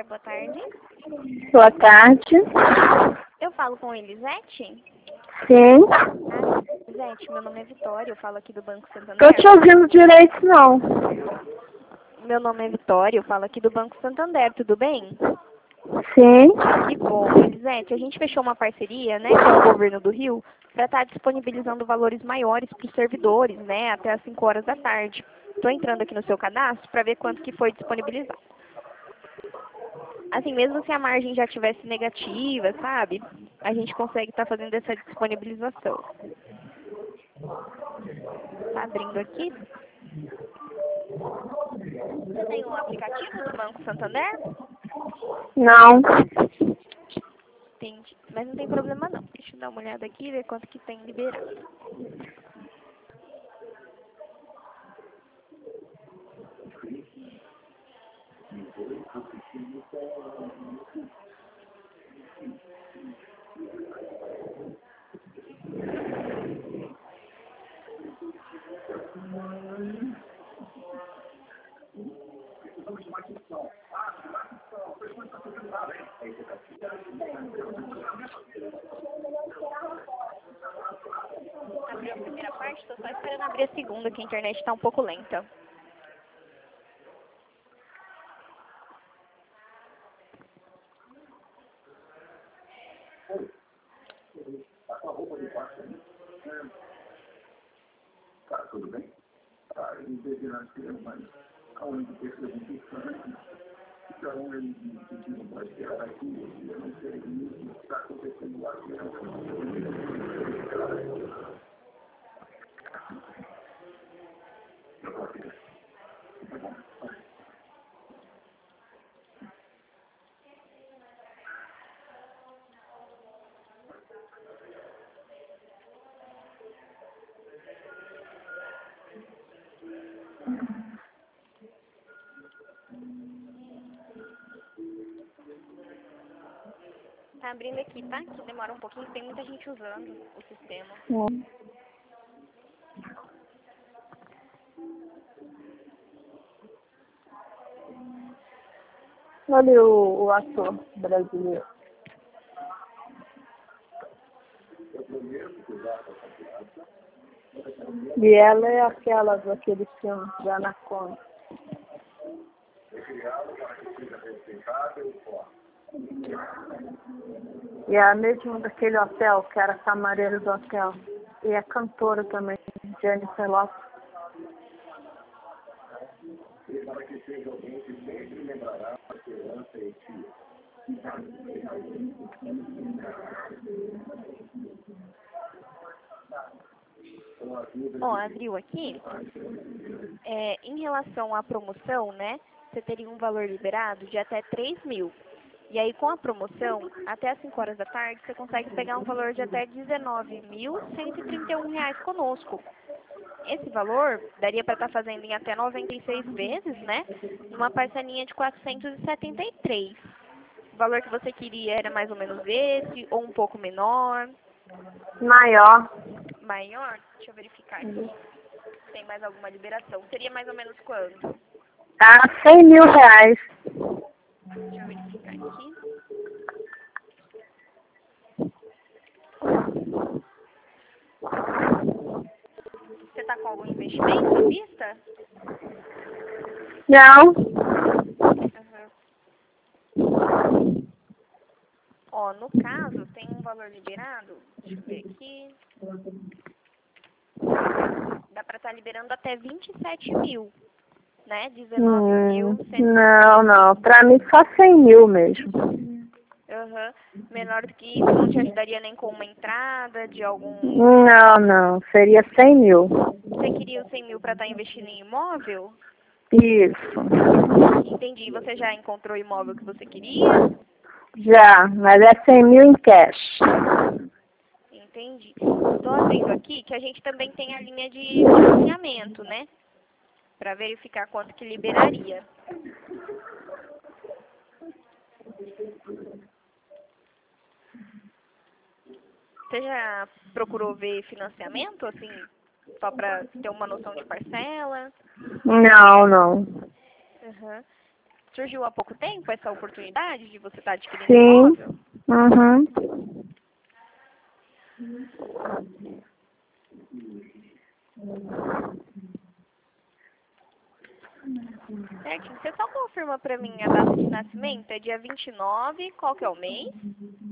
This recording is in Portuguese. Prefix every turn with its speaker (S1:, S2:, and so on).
S1: Santander, boa tarde.
S2: Boa tarde.
S1: Eu falo com Elisete?
S2: Sim.
S1: Elisete, meu nome é Vitória, eu falo aqui do Banco Santander.
S2: Tô te ouvindo direito, não.
S1: Meu nome é Vitória, eu falo aqui do Banco Santander, tudo bem?
S2: Sim.
S1: Que bom, Elisete, a gente fechou uma parceria, né, com o governo do Rio para estar disponibilizando valores maiores para os servidores, né, até às 5 horas da tarde. Estou entrando aqui no seu cadastro para ver quanto que foi disponibilizado. Assim, mesmo se a margem já tivesse negativa, sabe, a gente consegue estar fazendo essa disponibilização. Tá abrindo aqui. Você tem um aplicativo do Banco Santander?
S2: Não.
S1: Entendi. Mas não tem problema não. Deixa eu dar uma olhada aqui e ver quanto que tem liberado. Abriu a primeira parte, estou só esperando abrir a segunda, que a internet está um pouco lenta.
S3: Tudo bem? Ele teve na mas aonde percebeu que então ele pediu para esperar aqui, eu não sei o que está acontecendo lá.
S1: Tá abrindo aqui, tá? Que demora um pouquinho, tem muita gente usando o sistema.
S2: Olha o ator brasileiro. E ela é aquela daquele filme, da Anaconda. E é a mesma daquele hotel, que era camareira do hotel. E é cantora também, Jennifer Lopez.
S1: Ó, abriu aqui. Em relação à promoção, né? Você teria um valor liberado de até 3 mil. E aí, com a promoção, até às 5 horas da tarde, você consegue pegar um valor de até R$19.131 conosco. Esse valor daria para estar fazendo em até 96 vezes, né? Numa parcelinha de 473. O valor que você queria era mais ou menos esse, ou um pouco menor?
S2: Maior.
S1: Maior? Deixa eu verificar aqui. Tem mais alguma liberação? Seria mais ou menos quanto?
S2: Tá R$100 mil.
S1: Deixa eu verificar aqui. Você está com algum investimento à vista?
S2: Não.
S1: Uhum. Ó, no caso, tem um valor liberado. Deixa eu ver aqui. Dá para estar liberando até 27 mil, né? 19.100.
S2: Não. Pra mim só 100 mil mesmo.
S1: Uhum. Menor do que isso, não te ajudaria nem com uma entrada de algum...
S2: Não. Seria 100 mil.
S1: Você queria os 100 mil para estar investindo em imóvel?
S2: Isso.
S1: Entendi. Você já encontrou o imóvel que você queria?
S2: Já, mas é 100 mil em cash.
S1: Entendi. Estou vendo aqui que a gente também tem a linha de financiamento, né? Para verificar quanto que liberaria. Você já procurou ver financiamento, assim, só para ter uma noção de parcela?
S2: Não.
S1: Uhum. Surgiu há pouco tempo essa oportunidade de você estar adquirindo
S2: Sim.
S1: imóvel?
S2: Uhum.
S1: Certinho. Você só confirma pra mim a data de nascimento? É dia 29, qual que é o mês?